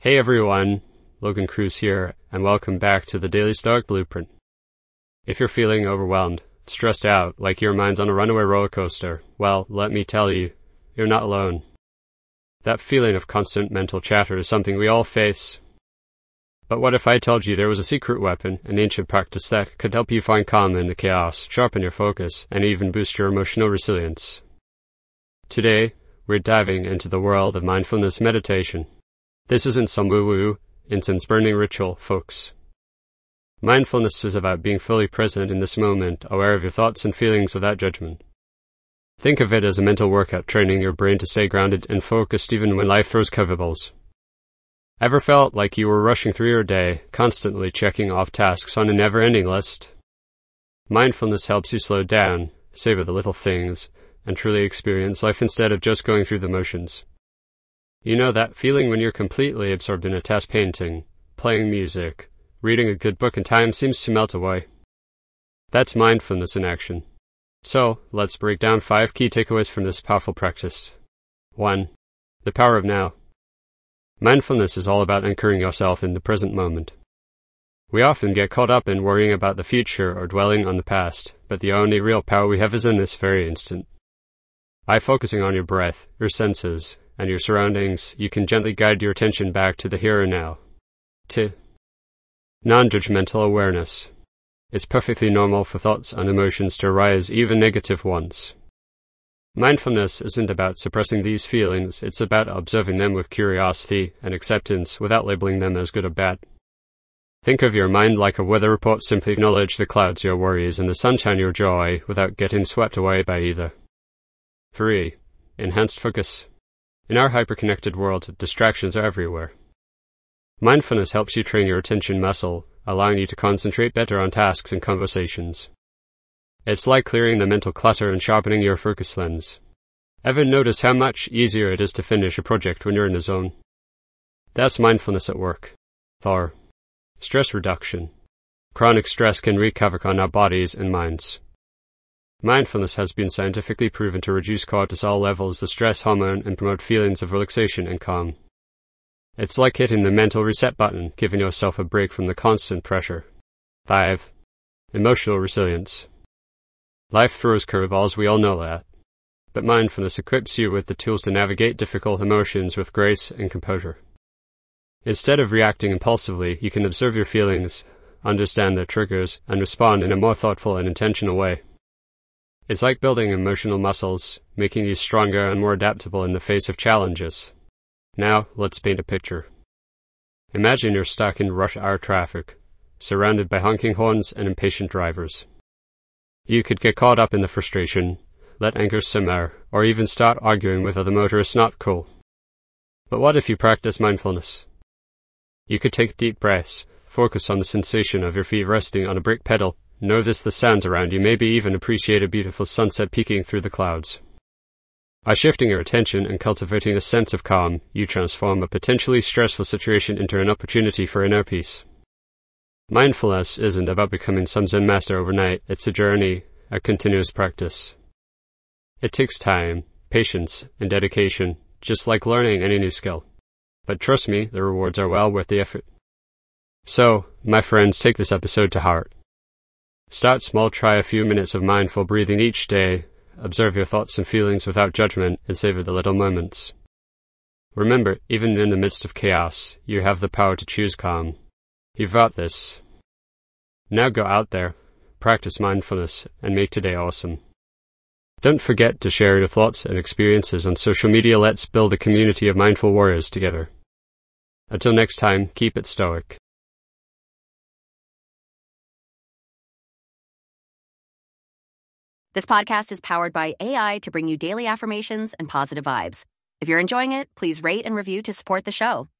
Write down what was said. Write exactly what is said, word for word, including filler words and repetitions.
Hey everyone, Logan Cruz here, and welcome back to the Daily Stoic Blueprint. If you're feeling overwhelmed, stressed out, like your mind's on a runaway roller coaster, well, let me tell you, you're not alone. That feeling of constant mental chatter is something we all face. But what if I told you there was a secret weapon, an ancient practice that could help you find calm in the chaos, sharpen your focus, and even boost your emotional resilience? Today, we're diving into the world of mindfulness meditation. This isn't some woo-woo, incense-burning ritual, folks. Mindfulness is about being fully present in this moment, aware of your thoughts and feelings without judgment. Think of it as a mental workout, training your brain to stay grounded and focused even when life throws curveballs. Ever felt like you were rushing through your day, constantly checking off tasks on a never-ending list? Mindfulness helps you slow down, savor the little things, and truly experience life instead of just going through the motions. You know that feeling when you're completely absorbed in a task, painting, playing music, reading a good book, and time seems to melt away? That's mindfulness in action. So, let's break down five key takeaways from this powerful practice. one. The power of now. Mindfulness is all about anchoring yourself in the present moment. We often get caught up in worrying about the future or dwelling on the past, but the only real power we have is in this very instant. By focusing on your breath, your senses, and your surroundings, you can gently guide your attention back to the here and now. two. Non-judgmental awareness. It's perfectly normal for thoughts and emotions to arise, even negative ones. Mindfulness isn't about suppressing these feelings, it's about observing them with curiosity and acceptance without labeling them as good or bad. Think of your mind like a weather report. Simply acknowledge the clouds, your worries, and the sunshine, your joy, without getting swept away by either. three. Enhanced focus. In our hyper-connected world, distractions are everywhere. Mindfulness helps you train your attention muscle, allowing you to concentrate better on tasks and conversations. It's like clearing the mental clutter and sharpening your focus lens. Ever notice how much easier it is to finish a project when you're in the zone? That's mindfulness at work. four. Stress reduction. Chronic stress can wreak havoc on our bodies and minds. Mindfulness has been scientifically proven to reduce cortisol levels, the stress hormone, and promote feelings of relaxation and calm. It's like hitting the mental reset button, giving yourself a break from the constant pressure. five. Emotional resilience. Life throws curveballs, we all know that. But mindfulness equips you with the tools to navigate difficult emotions with grace and composure. Instead of reacting impulsively, you can observe your feelings, understand their triggers, and respond in a more thoughtful and intentional way. It's like building emotional muscles, making you stronger and more adaptable in the face of challenges. Now, let's paint a picture. Imagine you're stuck in rush hour traffic, surrounded by honking horns and impatient drivers. You could get caught up in the frustration, let anger simmer, or even start arguing with other motorists. Not cool. But what if you practice mindfulness? You could take deep breaths, focus on the sensation of your feet resting on a brake pedal, notice the sounds around you, maybe even appreciate a beautiful sunset peeking through the clouds. By shifting your attention and cultivating a sense of calm, you transform a potentially stressful situation into an opportunity for inner peace. Mindfulness isn't about becoming some Zen master overnight. It's a journey, a continuous practice. It takes time, patience, and dedication, just like learning any new skill. But trust me, the rewards are well worth the effort. So, my friends, take this episode to heart. Start small, try a few minutes of mindful breathing each day, observe your thoughts and feelings without judgment, and savor the little moments. Remember, even in the midst of chaos, you have the power to choose calm. You've got this. Now go out there, practice mindfulness, and make today awesome. Don't forget to share your thoughts and experiences on social media. Let's build a community of mindful warriors together. Until next time, keep it stoic. This podcast is powered by A I to bring you daily affirmations and positive vibes. If you're enjoying it, please rate and review to support the show.